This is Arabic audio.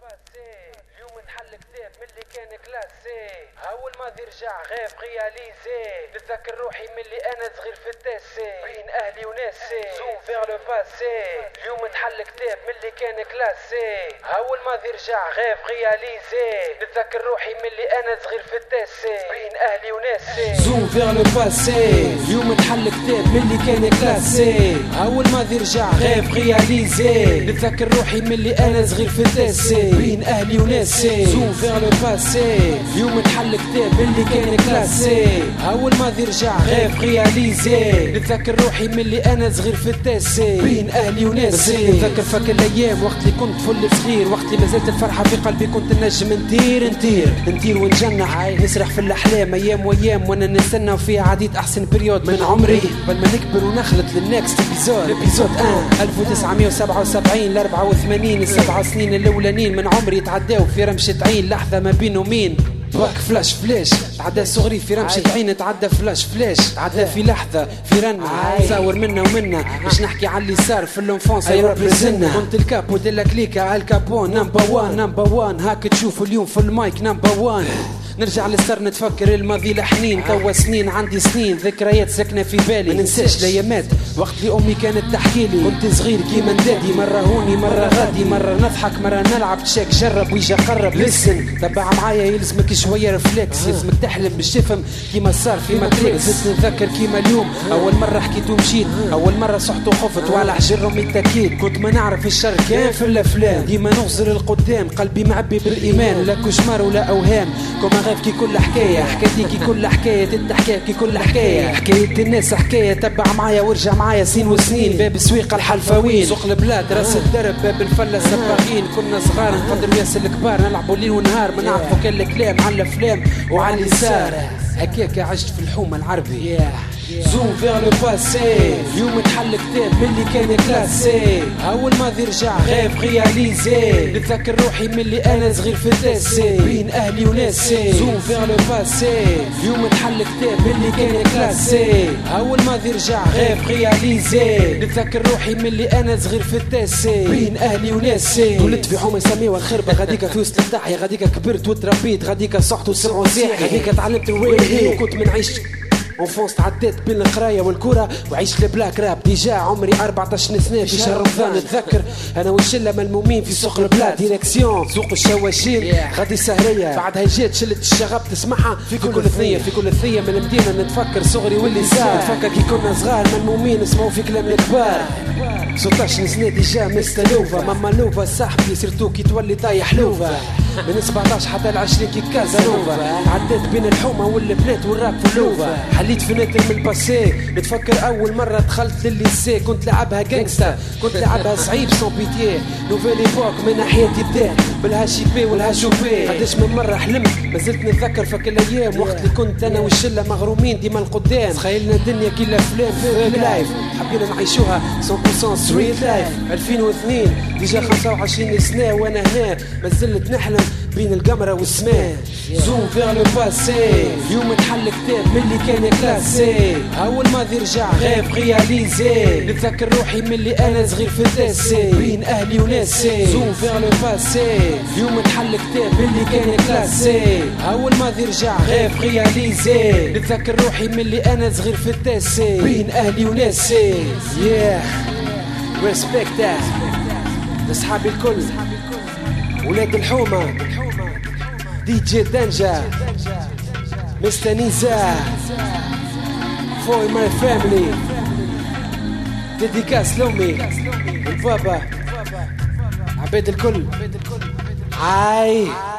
اليوم نحل كتاب من اللي كان كلاسي. اول ما يرجع غيف رياليزي. نتذكر روحي من اللي انا صغير في التاسي بين اهلي وناسي. زوم فيغ لو باسي. اليوم نحل كتاب من اللي كان كلاسي. اول ما يرجع غيف رياليزي. نتذكر روحي من اللي انا صغير في التاسي بين اهلي وناسي. زوم فيغ لو باسي. اليوم نحل كتاب من اللي كان كلاسي. اول ما يرجع غيف رياليزي. نتذكر روحي من اللي انا صغير في التاسي بين اهلي وناسي. زوم فيغ لو باسي. اليوم نحل كتاب اللي كان كلاسي. اول ما يرجع غيف رياليزي. نتذكر روحي من اللي انا صغير في التاسي بين اهلي وناسي. نتذكر فاكر الايام وقت اللي كنت فل صغير، وقت اللي مازالت الفرحه في قلبي، كنت نجم نطير ونجنح نسرح في الاحلام ايام وايام وانا نستنى فيها عديد احسن بريود من عمري قبل ما نكبر ونخلط للنكست ابيزود 1977 ل 84. السبع سنين الاولانيين من عمري تعداو في رمشة عين، لحظه ما بين ومين باك فلاش تعدى صغري في رمشة عين، تعدى فلاش تعدى في لحظة في رنة تصور منا ومنا باش نحكي على اللي صار في الانفونس اي ريبريزنا. كنت الكابو ديلا كليكا الكابون نمبر وان هاك تشوفوا اليوم في المايك نمبر وان. نرجع للصر نتفكر الماضي لحنين، توا سنين عندي سنين ذكريات ساكنة في بالي. ما ننساش الايامات وقت اللي امي كانت تحكي لي. كنت صغير كيما ندادي، مرة هوني مرة غادي، مرة نضحك مرة نلعب تشيك جرب ويجي قرب لسن تبع معايا. يلزمك شوية رفلكس، يلزمك تحلم باش تفهم كيما صار في ماتريكس. زدت نتذكر كيما اليوم اول مرة حكيت ومشيت، اول مرة صحت وخفت وعلى حجر امي التاكيد. كنت ما نعرف الشر كان في الافلام، ديما نغزر القدام قلبي معبي بالايمان. لا كشمار ولا اوهام كما غير كي كل حكاية حكايتي كي كل حكاية تتحكى كي كل حكاية الناس حكاية. تبع معايا وارجع معايا سين وسنين، باب سويق الحلفاوين سوق البلاد راس الدرب باب الفلة سباقين. كنا صغار نقدروا ياس الكبار، نلعبوا ليل ونهار ما نعرفوا كل الكلام على الافلام وعلى اللي صار. هكاك عشت في الحومة العربي. زوم فيغ لو باسي. اليوم نحل كتاب من اللي كان كلاسي. اول ما يرجع غيف رياليزي. نتذكر روحي من اللي انا صغير في التاسي بين اهلي وناسي. زوم فيغ لو باسي. اليوم نحل كتاب من اللي كان كلاسي. اول ما يرجع غيف رياليزي. نتذكر روحي من اللي انا صغير في التاسي بين اهلي وناسي. ولدت في حومة يسميوها الخربة، غاديكا في وسط الضحية، غاديكا كبرت وتربيت، غاديكا صحت وسمعوا زاحي، غاديكا تعلمت الويل كنت من عيش انفونس. تعديت بين القرايه والكره وعيش البلاك راب. ديجا عمري 14 سنه في شهر رمضان. نتذكر انا والشله ملمومين في سوق البلاد، ديريكسيون سوق الشواشين غادي سهريه. بعدها جات شله الشغب تسمعها في كل ثيه من المدينه. نتفكر صغري واللي صار، نتفكر كي كنا صغار ملمومين نسمعوا في كلام الكبار. 16 سنه ديجا مستلوفه ماما لوفا صاحبي سيرتو كي تولي طايح لوفا. من 17 حتى ل20 كي كازانوفا. عديت بين الحومه والبنات والراب في اللوفا. حليت فناتر من الباسي. نتفكر اول مره دخلت للليسي، كنت لعبها جانجستا، كنت لعبها صعيب سون بيتيه. نوفيل ايبوك من حياتي بدات بالهاشي بي والهاشوبي. قداش من مره حلمت مازلت نتذكر فك الايام وقت اللي كنت انا والشله مغرومين ديما القدام. تخيلنا الدنيا كي الافلام في لايف، حبينا نعيشوها 100% ستريت لايف. 2002 ديجا 25 سنه وانا هنا مازلت نحلم بين القمرة والسماء. زوم فيغ لو باسي. اليوم نحل كتاب من اللي كان كلاسي. اول ما يرجع غيف رياليزي. نتذكر روحي من اللي انا صغير في التاسي بين اهلي وناسي. زوم فيغ لو باسي. اليوم نحل كتاب من اللي كان كلاسي. اول ما يرجع غيف رياليزي. نتذكر روحي من اللي انا صغير في التاسي بين اهلي وناسي. ريسبكت لاصحابي الكل، ولاد الحومة، دي جي دنجا، مستر نيزا، فور ماي فاميلي، ديديكاس لأمي والبابا، عبيد الكل.